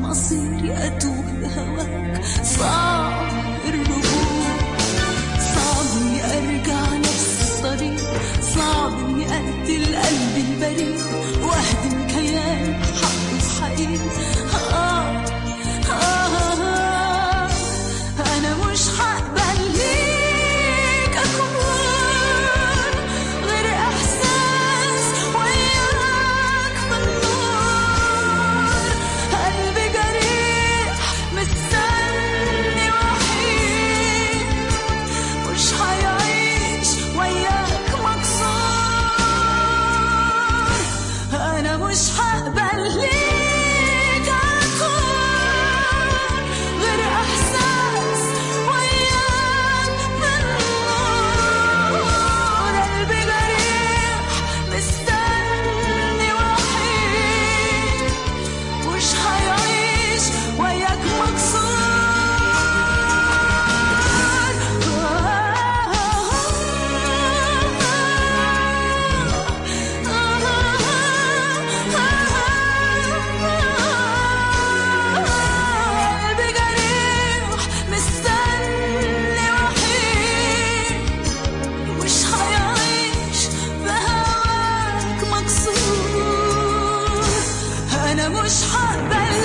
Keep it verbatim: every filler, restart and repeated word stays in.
مصيري أتوه بهواك. صعب الرجوع، صعب إني أرجع نفس الطريق، صعب إني أقتل قلبي البريء وأهدم كيان حق وحقيقي. آه آه آه أنا مش هقبل ليك أكون غير إحساس وياك في النار. قلبي جريح مستني وحيد، مش هيعيش وياك مكسور. أنا مش هقبل ليك أكون غير إحساس وياك في النار. قلبي جريح مستني وحيد، مش هيعيش وياك مكسور. قلبي جريح مستني وحيد، مش هيعيش بهواك مكسور. أنا مش هقبل